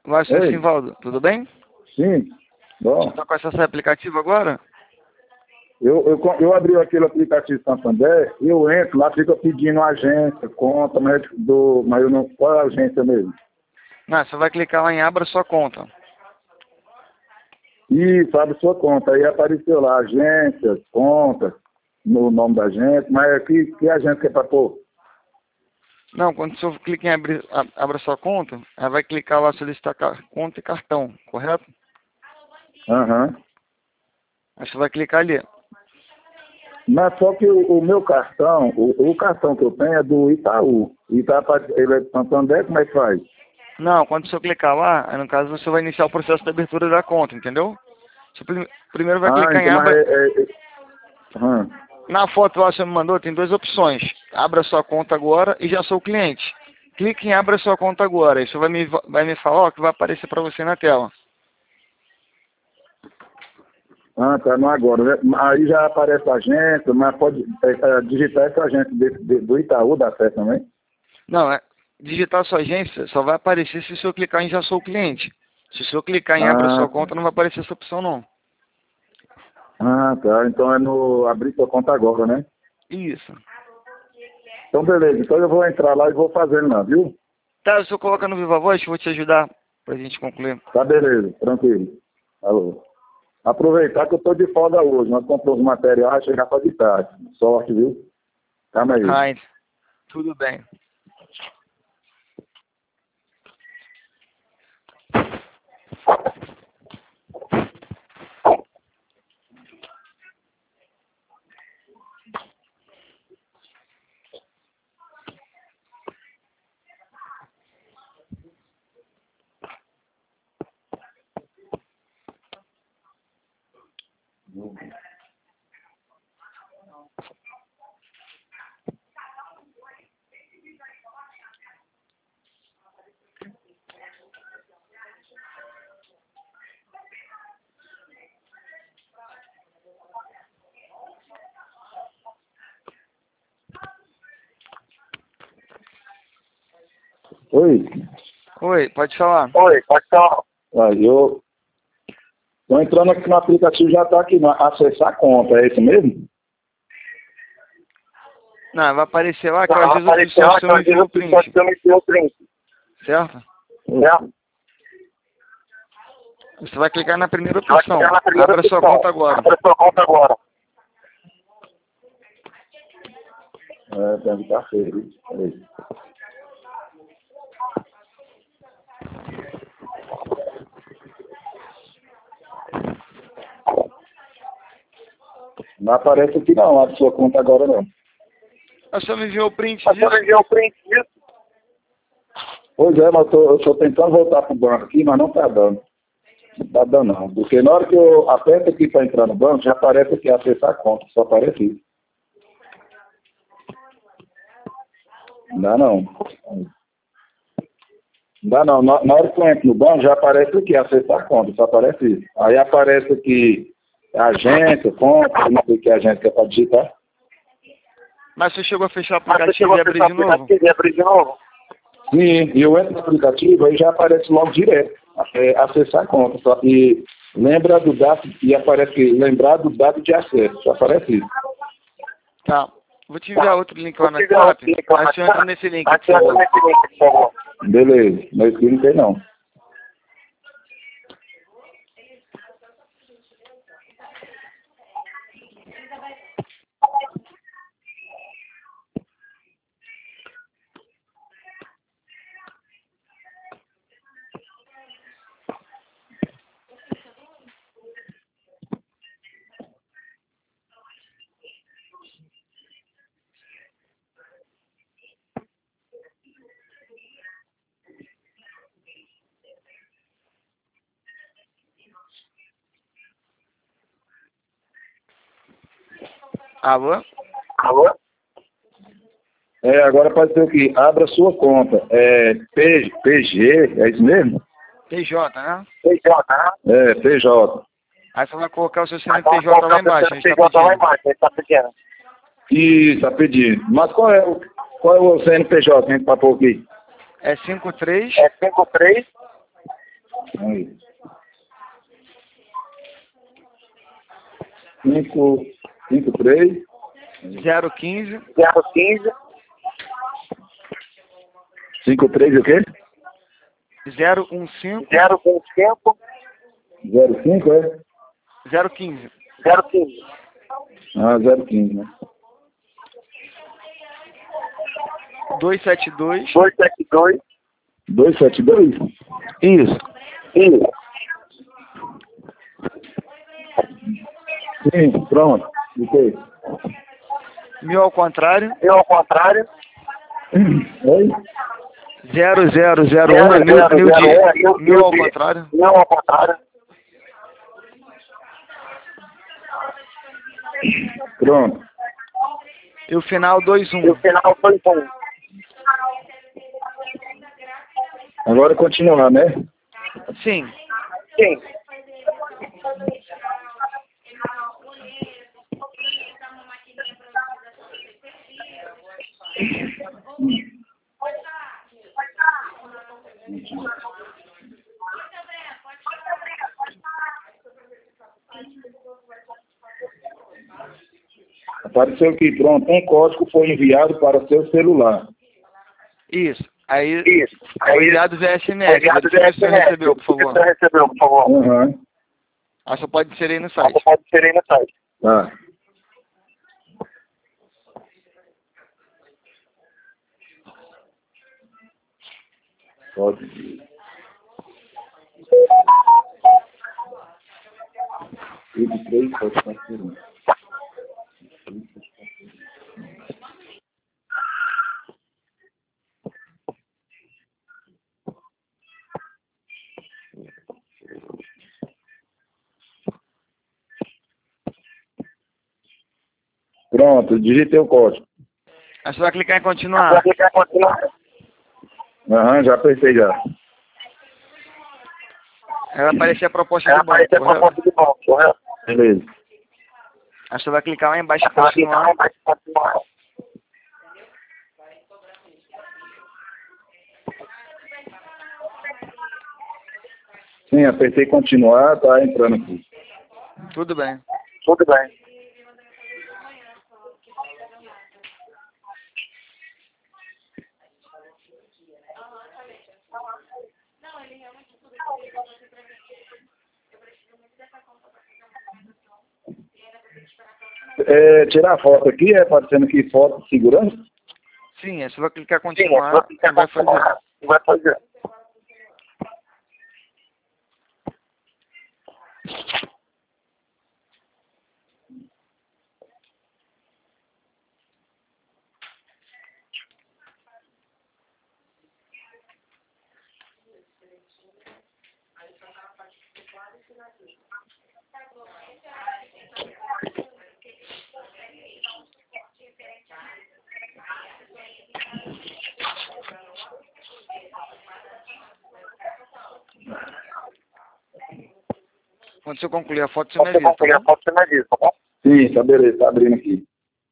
Vai, senhor Ei, Simvaldo, tudo bem? sim, Você bom. está com acesso ao aplicativo agora? Eu abri aquele aplicativo Santander, eu entro lá, fica pedindo agência, conta, mas eu não. Qual é a agência mesmo? Não, você vai clicar lá em Abra Sua Conta. Isso, abre sua conta. Aí apareceu lá, agência, conta, no nome da agência, mas que agência que é para pôr? Não, quando o senhor clica em Abra Sua Conta, aí vai clicar lá solicitar conta e cartão, correto? Aham. Aí você vai clicar ali. Mas só que o meu cartão, o cartão que eu tenho é do Itaú. Ele é de Santander, como é que faz? Não, quando o senhor clicar lá, aí no caso você vai iniciar o processo de abertura da conta, entendeu? Você primeiro vai Ah, clicar em então, Abra... aham. Na foto lá que você me mandou, tem duas opções. Abra sua conta agora e já sou cliente. Clique em Abra Sua Conta agora. Isso vai me falar o que vai aparecer para você na tela. Ah, tá, não agora, né? Aí já aparece a agência, mas pode digitar essa agência do Itaú, dá certo também? Não, digitar sua agência só vai aparecer se o senhor clicar em Já Sou Cliente. Se o senhor clicar em Abra Ah, Sua Conta, não vai aparecer essa opção, não. tá, então é no abrir sua conta agora, né? Isso. Então beleza, então eu vou entrar lá e vou fazendo lá, viu? Tá, o senhor coloca no Viva Voz, que eu vou te ajudar pra gente concluir. Tá beleza, tranquilo. Alô. Aproveitar que eu tô de folga hoje, nós compramos material, chegar para de tarde. Sorte, viu? Calma aí. Ai, tudo bem. Oi. Oi, pode falar. Oi, pode falar. Eu tô entrando aqui no aplicativo, já tá aqui, acessar a conta, é isso mesmo? Não, vai aparecer lá que às vezes o senhor me enviou o print. Certo? É. Você vai clicar na primeira opção. Abra sua conta agora. Abra sua conta agora. Deve estar feio. Peraí. Não aparece aqui não, a sua conta agora não. O senhor me enviou o print A disso? senhora enviou o print disso? Pois é, mas eu estou tentando voltar pro banco aqui, mas não tá dando. Não tá dando não. Porque na hora que eu aperto aqui para entrar no banco, já aparece aqui acessar a conta, só aparece isso. Não dá não. Não dá não. Na hora que eu entro no banco, já aparece aqui acessar a conta, só aparece isso. Aí aparece aqui agência, conta, não sei o que agência que é para digitar. Mas você chegou a fechar o aplicativo e abrir de novo? Sim, e eu entro no aplicativo, aí já aparece logo direto, acessar a conta. Só que lembra do dado, e aparece que lembrar do dado de acesso, só aparece isso. Tá. Vou te enviar outro link lá no WhatsApp. Aí você entra nesse link, por favor. Beleza, mas aqui não tem não. Alô? Alô? Agora pode ser o que? Abra sua conta. PG, é isso mesmo? PJ, né? PJ, né? PJ. Aí você vai colocar o seu CNPJ lá embaixo, a gente tá pedindo. Isso, tá pedindo. Mas qual é o CNPJ que a gente tá por aqui? É 53 Aí. 553 015 015 53 o quê? 015 015 05, é? 015 015 Ah, 015, né? 272 272 272? Isso. Isso. Sim, pronto. Ok. 1000 ao contrário. E ao contrário, Oi? 0001 é 1000 ao contrário. Não ao contrário. Pronto. E o final E o 21. final foi 1. Agora continuar, né? Sim. Sim. Apareceu aqui, pronto. Um código foi enviado para seu celular. Isso. Aí Isso. foi enviado via SMS. Enviado Verifica via se você SMS. recebeu, por favor. Você recebeu, por favor. Aham. Aí só pode inserir aí no Você site. pode ser aí no site. Tá. Pode. 23, pode transferir. Pronto, digitei o código. Aí você vai clicar em Você vai continuar. clicar em continuar. Aham, já apertei já. Aí vai aparecer a proposta Vai de banco, aparecer a correto? proposta de banco, correto? Beleza. Aí você vai clicar lá embaixo em Você vai clicar continuar. em baixo em continuar. Sim, apertei continuar, tá entrando aqui. Tudo bem. Tudo bem. Tirar a foto aqui, aparecendo aqui foto de segurança? Sim, aí você vai clicar em Sim, você vai continuar clicar e em vai fazer. continuar. E vai fazer. Quando você concluir a foto, você me Quando você avisa, tá concluir a bom? foto, você me avisa, tá bom? Sim, tá beleza, tá abrindo aqui.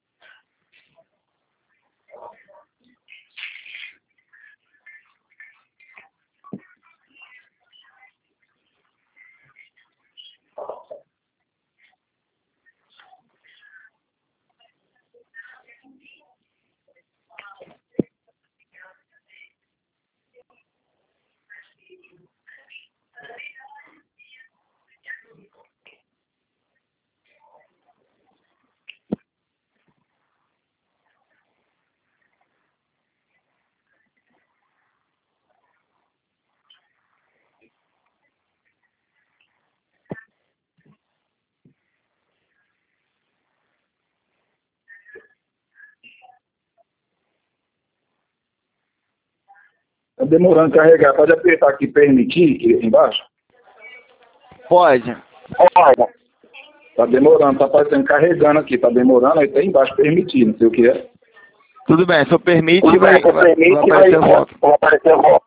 Tá demorando a carregar. Pode apertar aqui, permitir, aqui embaixo? Pode. Olha, Tá demorando, tá aparecendo carregando aqui, tá demorando, aí tá embaixo, permitir, não sei o que é. Tudo bem, só permite tudo e vai, bem, você vai, permite, vai aparecer a volta. vai aparecer a volta.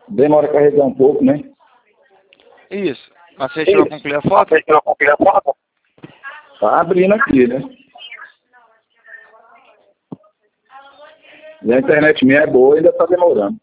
Demora a carregar um pouco, né? Isso. Mas você chegou a concluir a foto? Você chegou a concluir a foto? Tá abrindo aqui, né? E a internet minha é boa, ainda tá demorando.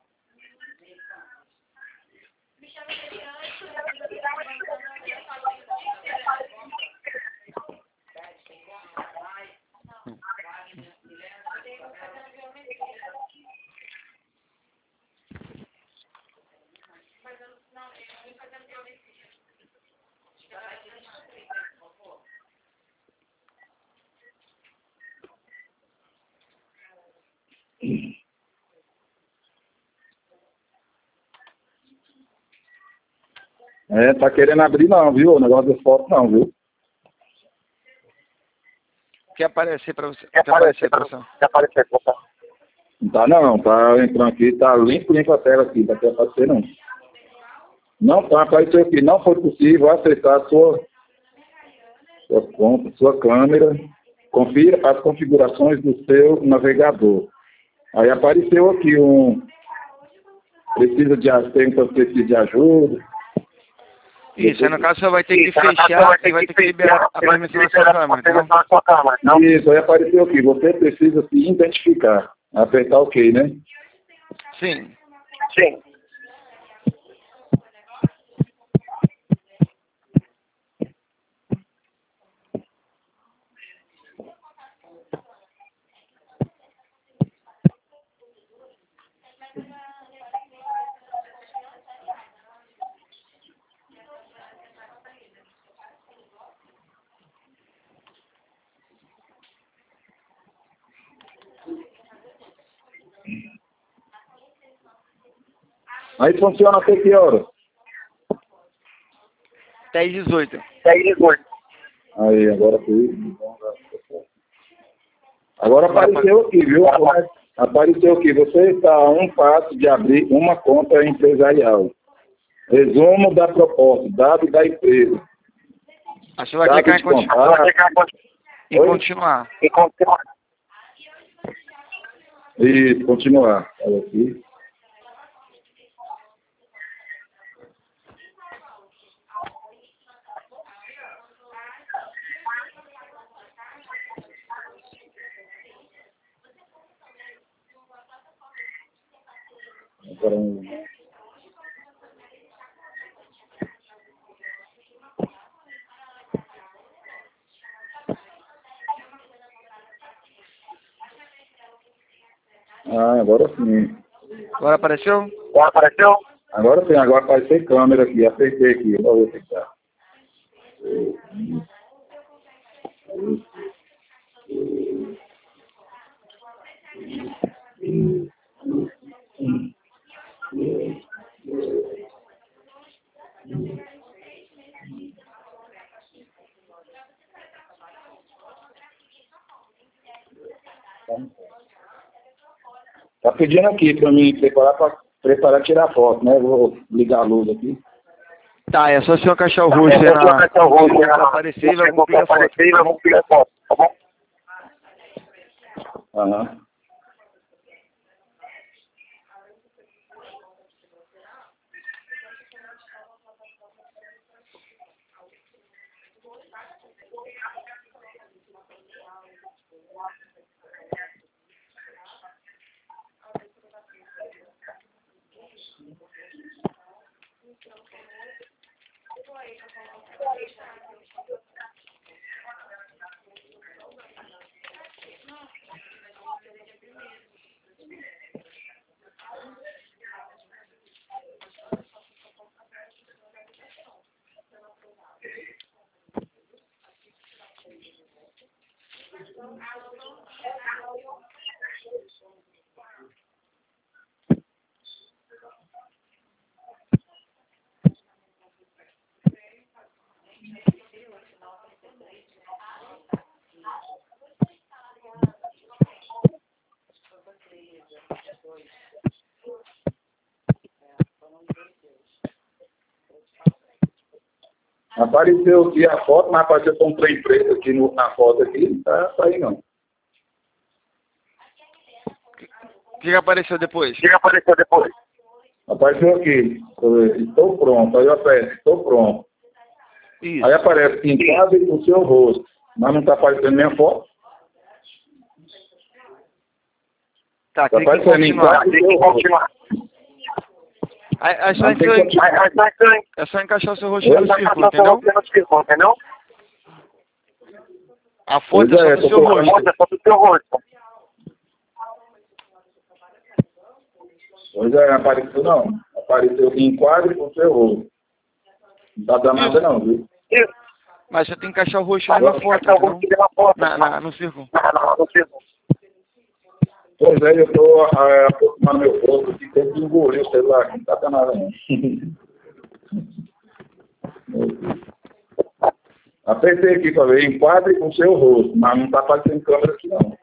É, tá querendo abrir não, viu? O negócio das fotos não, viu? Quer aparecer pra você? Quer aparecer pra você? Não tá não, tá entrando aqui, tá limpo a tela aqui, não quer aparecer não. Não tá, apareceu aqui, não foi possível acessar sua conta, sua câmera. Confira as configurações do seu navegador. Aí apareceu aqui precisa de ajuda. Isso, aí no caso você vai ter que fechar e vai ter que liberar a permissão da sua câmera, Não? Isso, aí apareceu aqui, você precisa se identificar. Apertar OK, né? Sim. Sim. Aí funciona até que hora? 10h18. 10h18. Aí, agora foi. Agora apareceu aqui, viu? Apareceu aqui. Você está a um passo de abrir uma conta empresarial. Resumo da proposta, dados da empresa. Aí você vai clicar em continuar. E continuar. Isso, continuar. Olha aqui. Agora sim. Agora apareceu? Agora apareceu? Agora sim, agora apareceu câmera aqui. Apertei aqui. Vou ver se tá. Tá pedindo aqui para mim preparar tirar foto, né? Vou ligar a luz aqui. Tá, é só se eu encaixar o rosto aí vai aparecer e vai cumprir a foto. Tá bom? Aham. Apareceu aqui a foto, mas apareceu com um trem preto aqui na foto aqui, não tá aí não. O que apareceu depois? O que apareceu depois? Apareceu aqui, estou pronto, aí eu aperto, estou pronto. Isso. Aí aparece, enquadre o seu rosto, mas não está aparecendo minha foto. Tá, Está clica em aparecendo, continuar. enquadre o seu rosto. É só, Não tem que continuar. é só encaixar o seu rostinho no círculo, entendeu? A foto é Pois só é, do tô seu rosto. Pois é, não apareceu não. Apareceu enquadre o seu rosto. Não está dando nada não, viu? Mas você tem que encaixar o rostinho na foto, entendeu? No círculo. Pois é, eu estou aproximando meu rosto aqui, tem que engolir o celular, não está dando nada não. Apertei aqui para ver, enquadre o seu rosto, mas não está aparecendo câmera aqui não.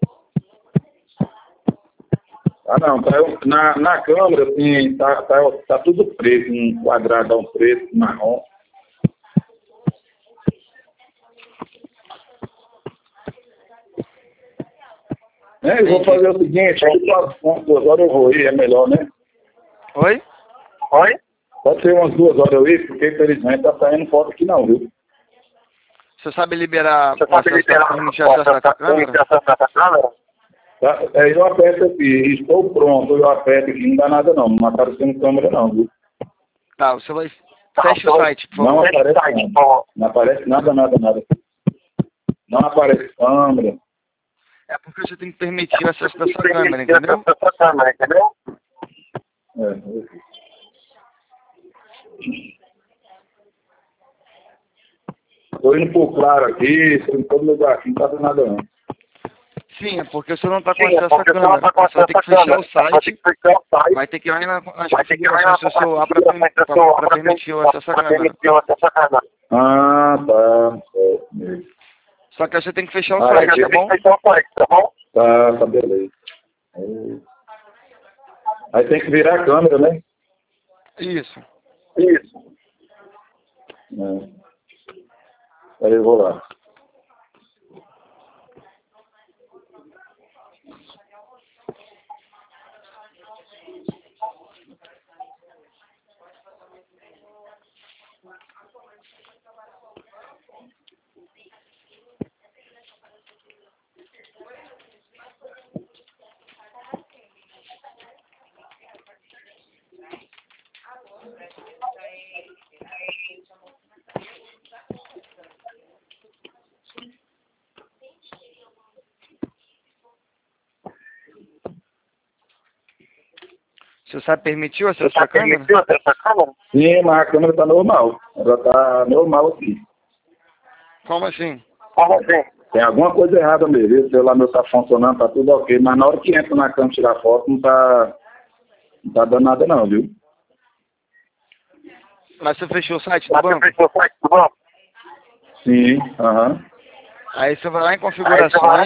Ah não, tá, na câmera assim, tá tudo preto, um quadradão preto, marrom. Eu vou fazer o seguinte, umas 2 horas eu vou ir, é melhor, né? Oi? Pode ser umas 2 horas eu ir, porque infelizmente tá saindo foto aqui não, viu? Você sabe liberar o acesso, permitir acesso à câmera? Tá, eu aperto aqui, estou pronto, eu aperto aqui, não dá nada não está aparecendo câmera não, viu? Tá, você vai... Feche o site, por Não favor. aparece nada, não aparece nada. Não aparece câmera. É porque você tem que permitir o acesso da sua câmera, entendeu? Estou indo por claro aqui, estou em todo lugar aqui, não está dando nada não. Sim, é porque você não está com acesso à câmera. Você vai ter que fechar o site, vai ter que ir lá nas configurações do seu celular para permitir o acesso à câmera. Ah, tá. Só que você tem que fechar o site, tá bom? Tá, beleza. Aí tem que virar a câmera, né? Isso. Aí eu vou lá. Você sabe permitir o acesso à câmera? Sim, mas a câmera tá normal. Ela tá normal aqui. Como assim? Tem alguma coisa errada mesmo. O celular meu tá funcionando, tá tudo ok. Mas na hora que entra na câmera tirar foto, não tá dando nada não, viu? Mas você fechou o site do banco? Sim, aham. Aí você vai lá em configurações.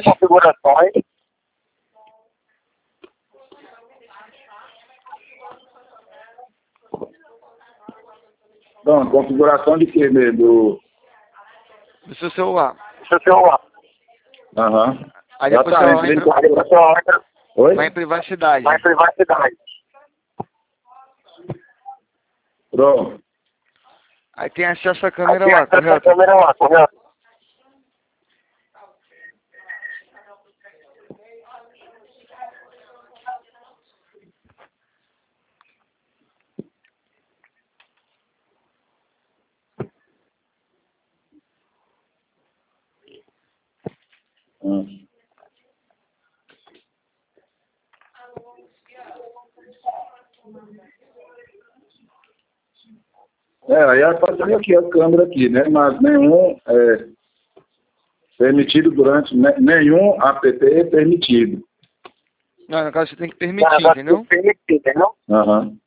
Então, configuração de quê mesmo? Do seu celular. Aham. Aí Já depois tá, você entrei vai Oi? em privacidade. Pronto. Aí tem acesso à câmera lá, correto? Aí apareceu aqui a câmera aqui, né? Mas nenhum permitido durante, nenhum app permitido. Não, no caso você tem que permitir, entendeu? Aham.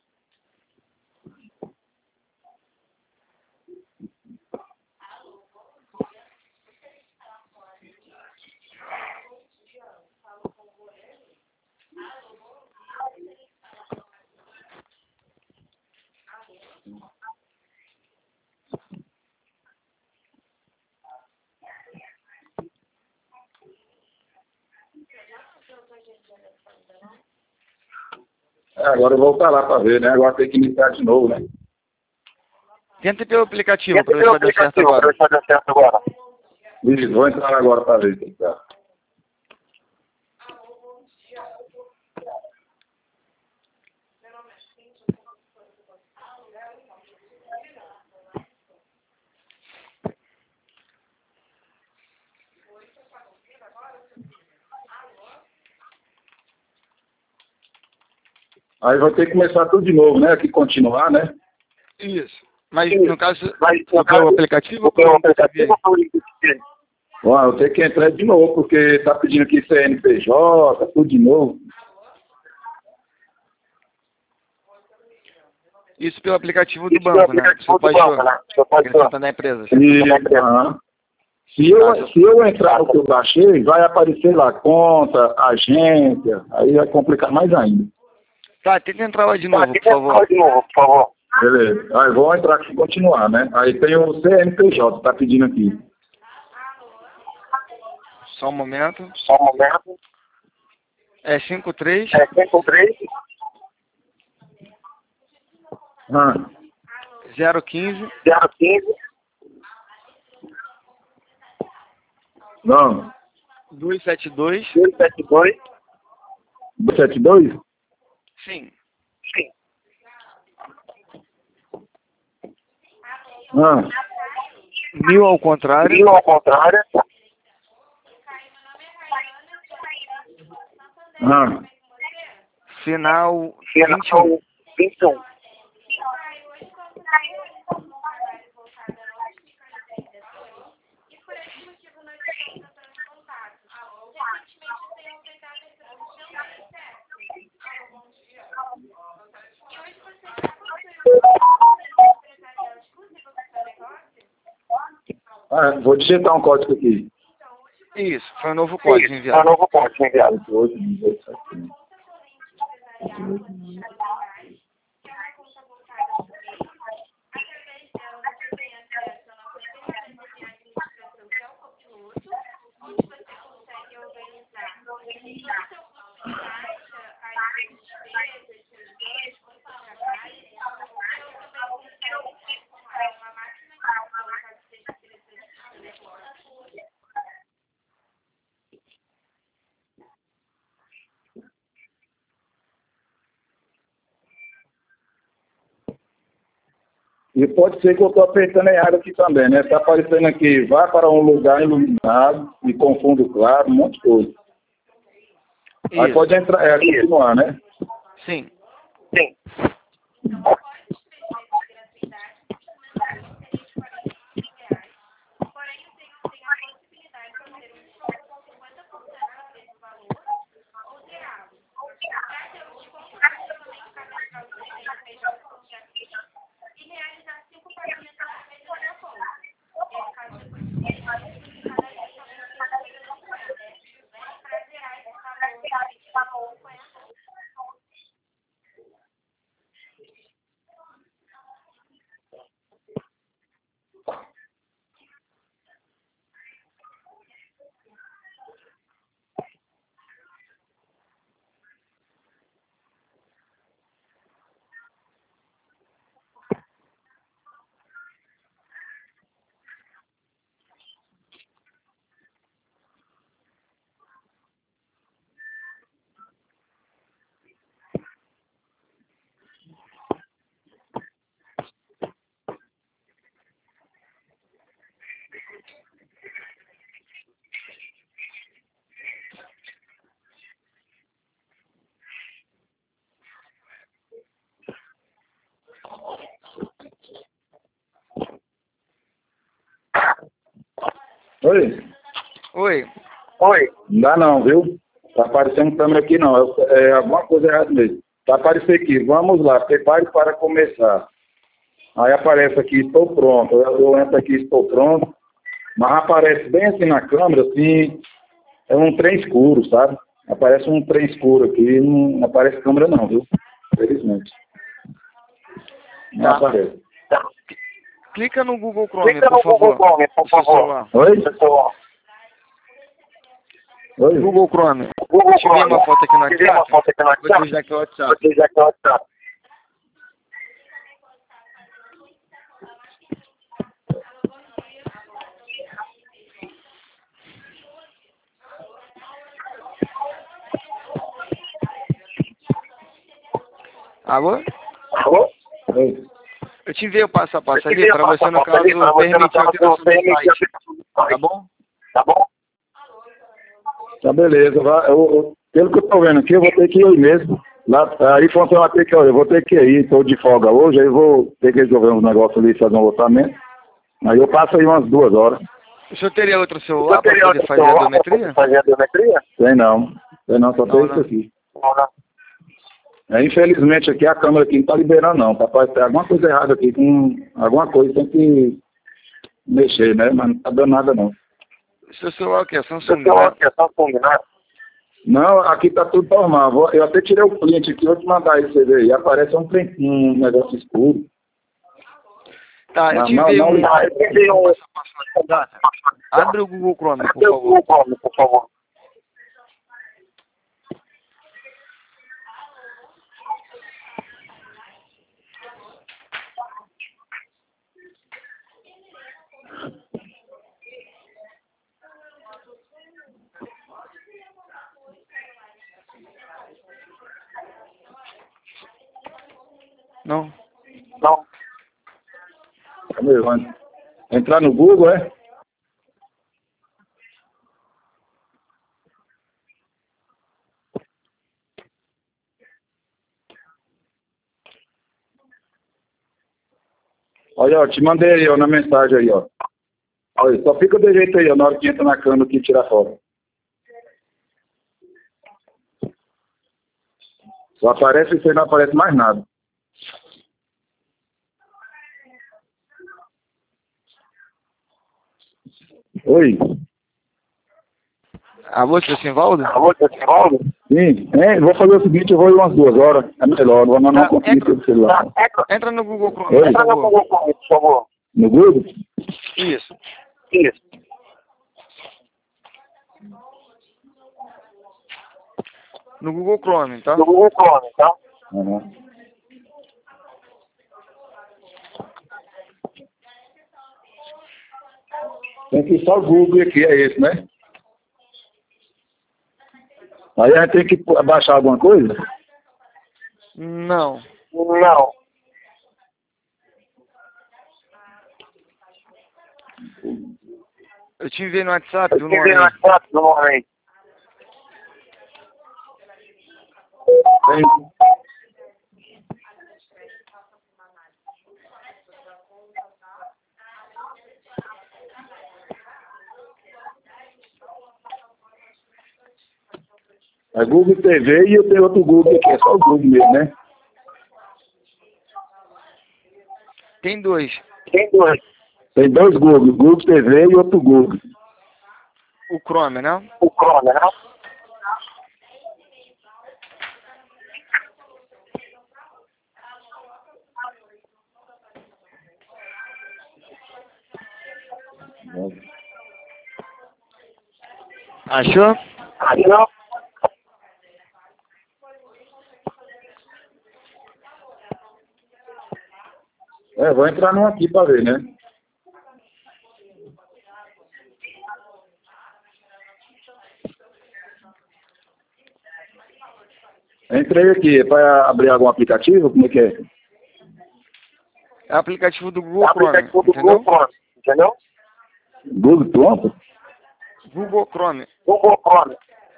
agora eu vou voltar lá para ver, né? Agora tem que iniciar de novo, né? Tenta pelo aplicativo para ver se vai dar certo Para ver agora. se vai dar certo agora. Isso, vou entrar agora para ver. Tá. Aí vai ter que começar tudo de novo, né? Aqui continuar, né? Isso. Mas no caso, Mas, foi pelo aplicativo ou Porque pelo o aplicativo aplicativo? foi o Ó, eu tenho que entrar de novo, porque tá pedindo aqui CNPJ, tudo de novo. Isso pelo aplicativo do Isso banco, né? aplicativo Você do banco, né? Você pode acrescentando a empresa. E, aham. Se eu entrar no que eu baixei, vai aparecer lá conta, agência, aí vai complicar mais ainda. Tá, tenta entrar lá de novo, por Tenta favor. de novo, por favor. Beleza. Aí vou entrar aqui e continuar, né? Aí tem o CNPJ, tá pedindo aqui. Só um momento. Só um momento. É 53 É 53 Ah, 015 015 não. 272. 272. 272? Sim. Sim. Ah, 1000 ao contrário. E ao contrário. ah. Final 21. Final 21. Ah, vou digitar um código aqui. Isso, foi um novo código É enviado. novo código enviado. 8, 18, 7. E pode ser que eu estou apertando errado aqui também, né? Está aparecendo aqui, vá para um lugar iluminado e com fundo claro, um monte de coisa. Aí Isso, pode entrar, continuar, né? sim. Sim. Oi? Oi. Oi. Não dá não, viu? Tá aparecendo câmera aqui não, é alguma coisa errada mesmo. Tá aparecendo aqui, vamos lá, prepare para começar. Aí aparece aqui, estou pronto. Eu entro aqui, estou pronto. Mas aparece bem assim na câmera, assim, é um trem escuro, sabe? Aparece um trem escuro aqui, não aparece câmera não, viu? Felizmente. Não Tá. aparece. Clica no Google Chrome, Clica por no favor. Google Chrome, por do seu favor. celular. Oi? Pessoal. Oi? Google Chrome. Google Te enviei uma foto aqui no Te enviei uma WhatsApp. foto aqui no Vou te WhatsApp. enviar aqui no Vou WhatsApp. te enviar aqui no WhatsApp. Alô? Alô? Oi. Eu te enviei o passo a passo Eu te ali enviei o para passo você, a no passo ali, caso, pra você, no permitir a caso, alteração do permitir a site. alteração do site. Tá bom? Tá bom? Tá beleza. Pelo que eu tô vendo aqui, eu vou ter que ir mesmo. Lá, aí funciona até que eu vou ter que ir, tô de folga hoje, aí vou ter que resolver uns negócios ali, fazer um lotamento. Aí eu passo aí umas 2 horas. O senhor teria outro Eu celular para teria poder outro fazer a celular pra biometria? fazer a biometria? Tem não, só tem Não, isso né? aqui. Não, não. Infelizmente aqui a câmera aqui não tá liberando não, papai, tem alguma coisa errada aqui, com alguma coisa tem que mexer, né, mas não tá dando nada não. Seu celular é o quê? Seu Samsung, celular né? aqui é Samsung, né? Não, aqui tá tudo normal, eu até tirei o print aqui, vou te mandar aí pra você ver aí, aparece um negócio escuro. Tá, eu Mas te não, enviei um Tá, eu te enviei um... passo a passo no WhatsApp. Abre o Google Chrome, por Meu favor. Google Chrome, por favor. Não? Não. Cadê, Ivan? Entrar no Google, é? Olha, ó, te mandei aí, ó, na mensagem aí, ó. Olha, só fica de jeito aí, ó, na hora que entra na câmera aqui e tira foto. Só aparece isso aí, não aparece mais nada. Oi? Alô, seu Simvaldo? Alô, seu Simvaldo? Sim, vou fazer o seguinte, eu vou ir umas 2 horas. É melhor, não Tá, conseguir entra. pelo celular. Entra no Google Chrome, Oi? por Entra no favor. Google Chrome, por favor. No Google? Isso. Isso. No Google Chrome, tá? No Google Chrome, tá? Uhum. Tem que ir só o Google aqui, é esse, né? Aí a gente tem que baixar alguma coisa? Não. Não. Eu te enviei no WhatsApp, Eu viu, te enviei no nome? WhatsApp do momento. Tem. É Google TV e eu tenho outro Google aqui, é só o Google mesmo, né? Tem dois. Tem dois. Tem 2 Google, Google TV e outro Google. O Chrome, né? O Chrome, né? Achou? Aí não. Vou entrar num aqui pra ver, né? Entrei aqui, é para abrir algum aplicativo? Como é que é? É o aplicativo do É Google o Chrome, aplicativo do entendeu? Google Chrome, entendeu? Google pronto? Google Chrome. Google Chrome.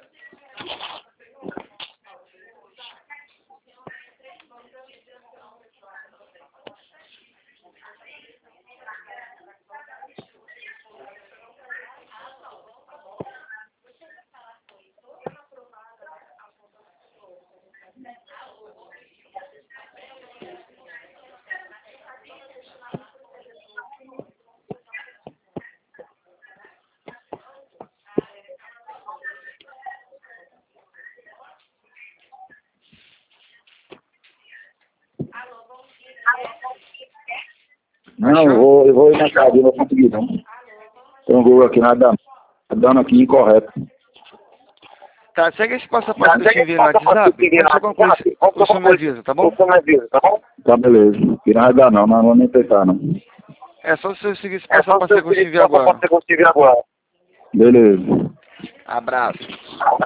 Não, eu vou ir na casa, não vou conseguir não. Tem um Google aqui, nada, tá dando aqui incorreto. Tá, segue esse passo a passo que eu te enviei no WhatsApp. Qualquer coisa, o senhor me avisa, tá bom? Tá, beleza. Que não vai dar não, não vou nem tentar não. É só você seguir esse passo a passo que eu te enviei agora. Beleza. Abraço.